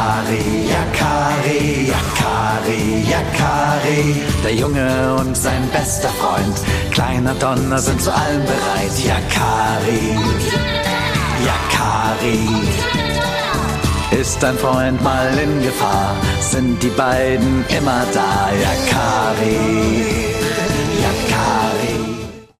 Yakari, Yakari, Yakari, Yakari. Der Junge und sein bester Freund, kleiner Donner, sind zu allem bereit. Yakari, Yakari. Ist dein Freund mal in Gefahr, sind die beiden immer da. Yakari.